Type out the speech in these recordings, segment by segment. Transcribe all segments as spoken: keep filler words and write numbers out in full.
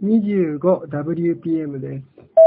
にじゅうごダブリューピーエム です。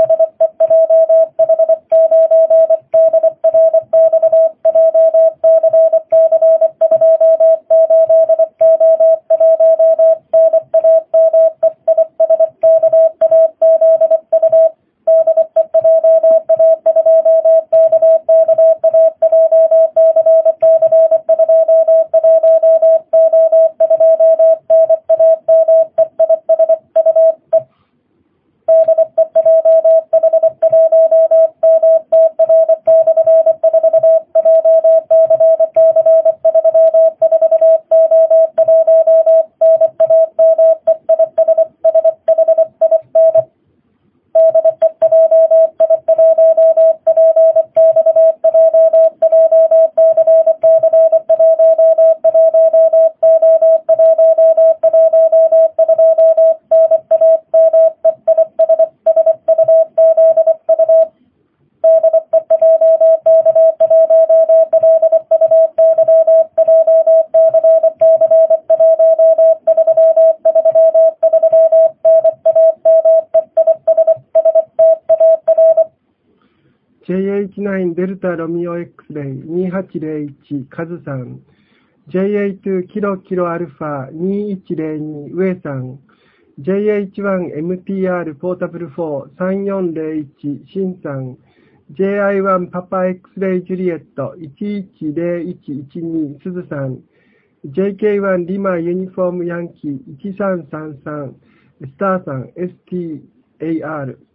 ジェイエイチナイン デルタロミオ X レイにはちゼロいちカズさん ジェイエイツー キロキロアルファにいちゼロにウェイさん ジェイエイチワン エムティーアール ポータブルフォー さんよんゼロいちシンさん ジェイアイワン パパ X レイジュリエットいちいちゼロいちいちにスズさん ジェイケーワン リマユニフォームヤンキーいちさんさんさんスターさん エスティーエーアール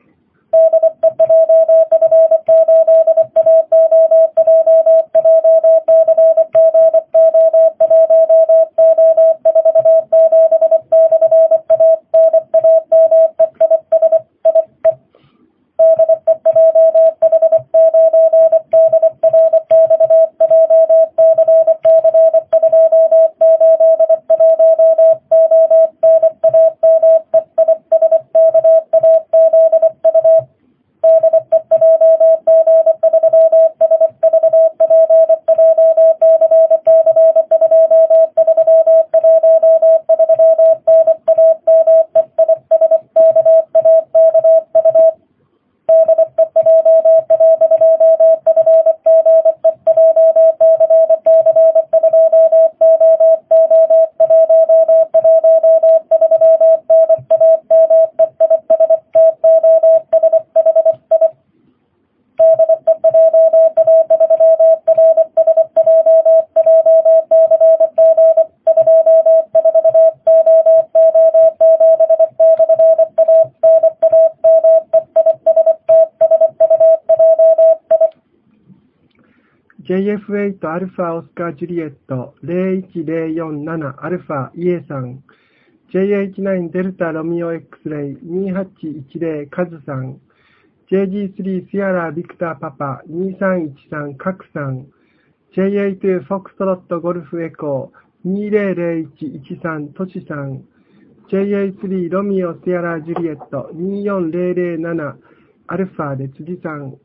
ジェイエフエイト アルファオスカージュリエットゼロいちゼロよんななアルファイエさん ジェイエイチナイン デルタロミオ X レイにはちいちゼロカズさん ジェイジースリー シアラビクターパパにさんいちさんカクさん ジェイエイト フォックストロットゴルフエコーにゼロゼロいちいちさんトシさん ジェイエイスリー ロミオシアラジュリエットによんゼロゼロななアルファで辻さん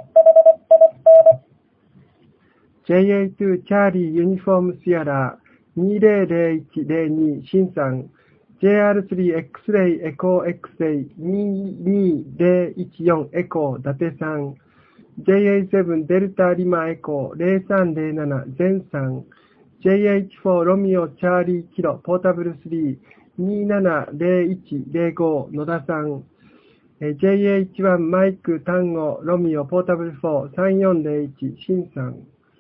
ジェイエイツー チャーリーユニフォームシアラにぜろぜろいちぜろにシンさん ジェイアールスリーエックス レイエコー X-ray ににぜろいちよんエコー伊達さん ジェイエーセブン デルタリマエコーゼロさんゼロななゼンさん ジェイエイチフォー ロミオチャーリーキロポータブルスリーにななゼロいちゼロご野田さん ジェイエイチワン マイク単語ロミオポータブルよんさんよんゼロいちシンさん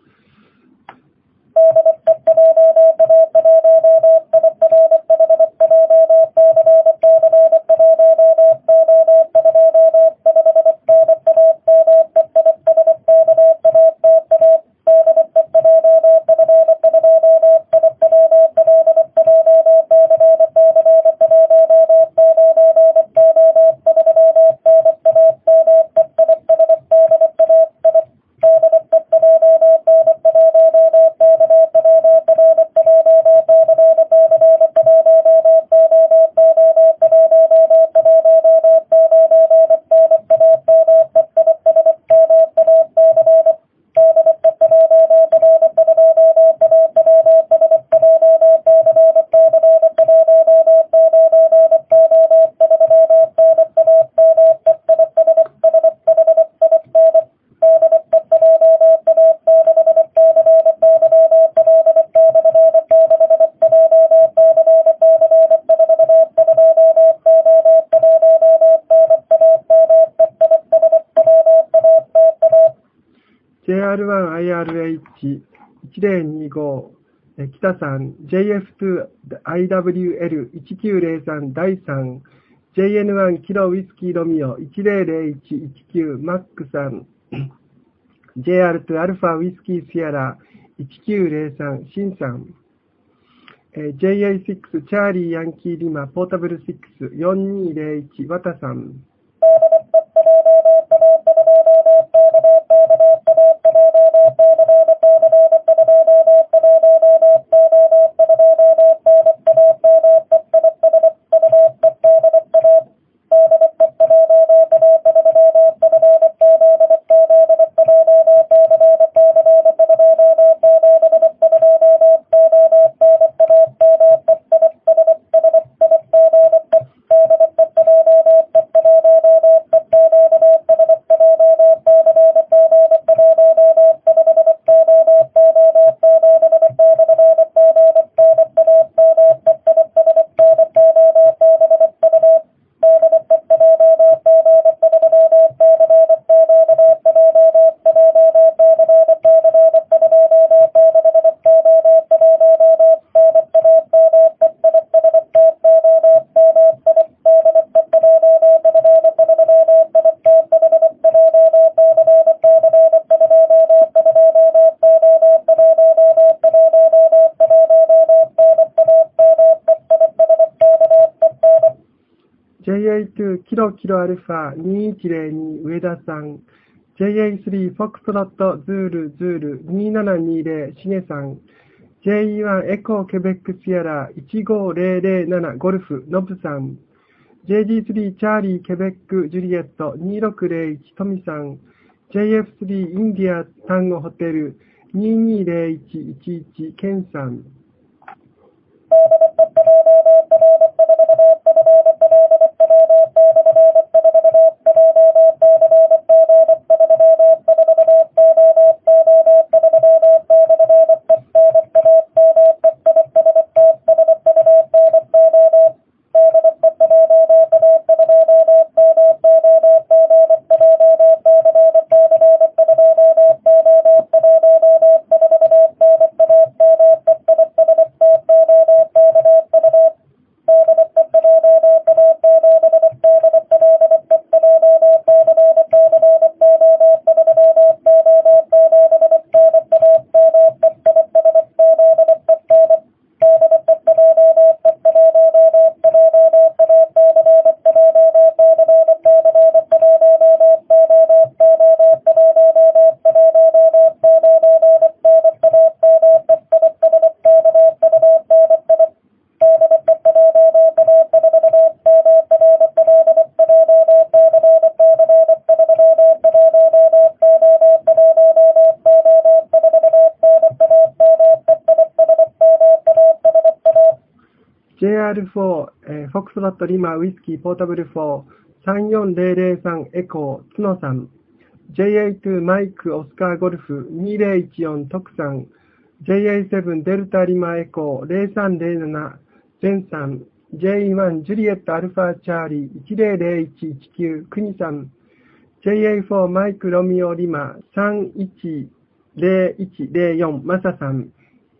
ジェイアールワンアイアールエイチいちゼロにご北さん ジェイエフツーアイダブリューエルいちきゅうゼロさんだいさん ジェイエヌワン キロウィスキーロミオいちゼロゼロいちいちきゅうマックさん ジェイアールツー アルファウィスキーシアラいちきゅうゼロさんシンさん ジェイエーシックス チャーリーヤンキーリマポータブルろくよんにゼロいちワタさんジェイエーツー キロキロアルファにいちゼロに上田さん ジェイエースリー フォックスロットズールズールにななにゼロしげさん ジェイイーワン エコーケベックシアラいちごゼロゼロななゴルフノブさん ジェイジースリー チャーリーケベックジュリエットにろくゼロいちトミさん ジェイエフスリー インディアタンゴホテルににゼロいちいちいちケンさんジェイアールフォー、えー、フォックスロットリマウイスキーポータブルフォー、さんよんゼロゼロさんエコー、角さん、ジェイエーツー マイクオスカーゴルフにゼロいちよん徳さん、ジェイエーセブン デルタリマエコーゼロさんゼロなな、ゼンさん、ジェイワン ジュリエットアルファチャーリーいちゼロゼロいちいちきゅう、クニさん、ジェイエーフォー マイクロミオリマさんいちゼロいちゼロよん、マサさん、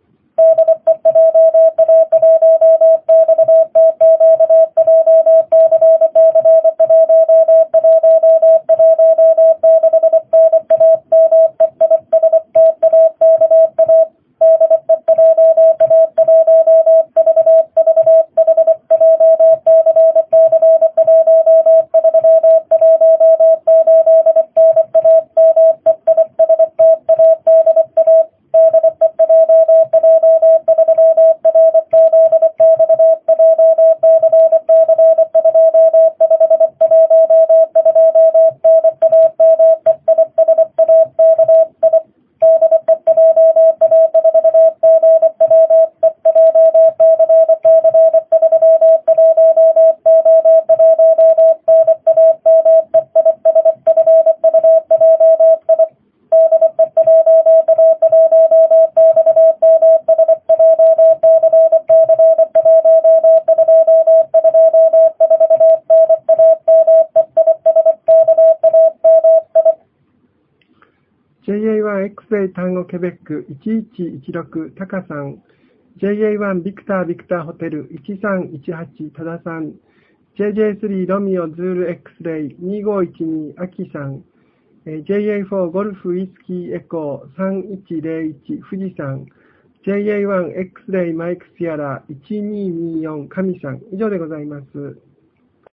ジェイエーワンエックスエー 単語ケベックいちいちいちろくタカさん、ジェイエーワン ビクタービクターホテルいちさんいちはちタダさん、ジェイジェイスリー ロミオズール X レイにごいちにアキさん、ジェイエーフォー ゴルフウイスキーエコーさんいちゼロいち富士山、ジェイエーワンエックス レイマイクシアラいちにによん神さん、以上でございます。